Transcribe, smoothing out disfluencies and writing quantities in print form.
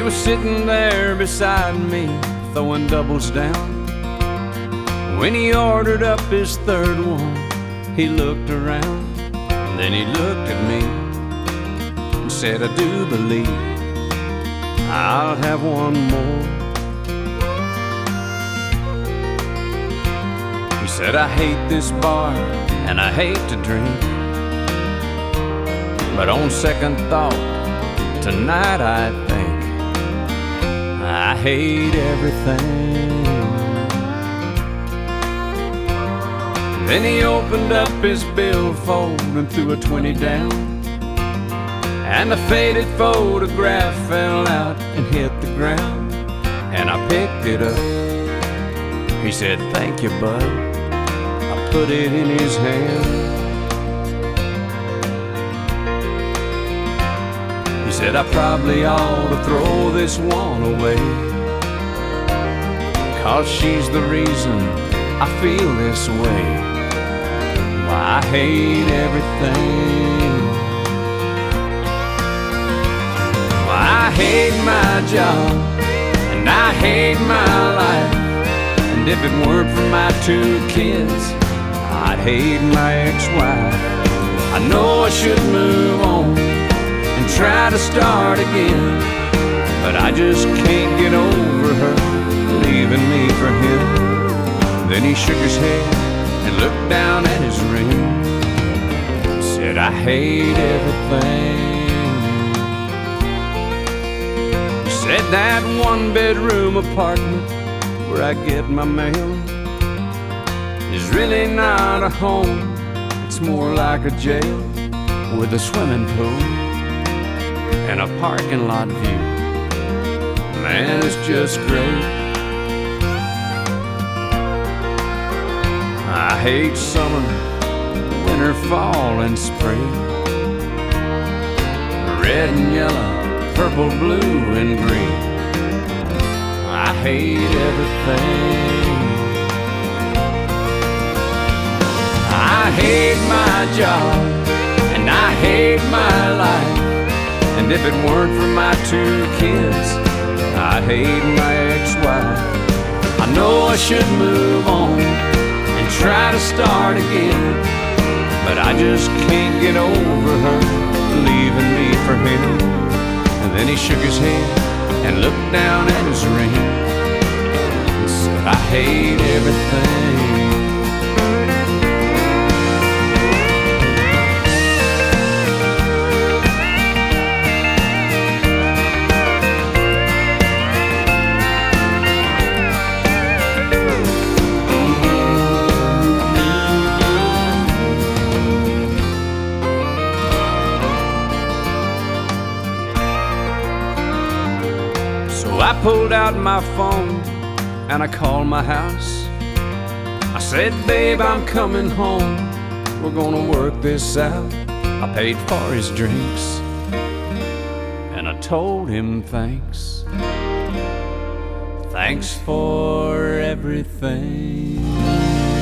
was sitting there beside me, throwing doubles down. When he ordered up his third one, he looked around. Then he looked at me and said, I do believe I'll have one more. He said, I hate this bar and I hate to drink, but on second thought, tonight I think I hate everything. Then he opened up his billfold and threw a 20 down, and the faded photograph fell out and hit the ground. And I picked it up. He said, thank you, bud. I put it in his hand. He said, I probably ought to throw this one away, 'cause she's the reason I feel this way. Why, I hate everything. Why, I hate my job and I hate my life, and if it weren't for my 2 kids, I'd hate my ex-wife. I know I should move on and try to start again, but I just can't get over her leaving me for him. Then he shook his head and looked down at his ring, said, I hate everything. He said, that 1-bedroom apartment where I get my mail is really not a home. It's more like a jail with a swimming pool and a parking lot view. Man, it's just great. I hate summer, winter, fall, and spring, red and yellow, purple, blue, and green. I hate everything. I hate my job and I hate my life, and if it weren't for my 2 kids, I'd hate my ex-wife. I know I should move on and try to start again, but I just can't get over her leaving me for him. And then he shook his head and looked down at his ring and said, I hate everything. I pulled out my phone and I called my house. I said, babe, I'm coming home. We're gonna work this out. I paid for his drinks and I told him thanks. Thanks for everything.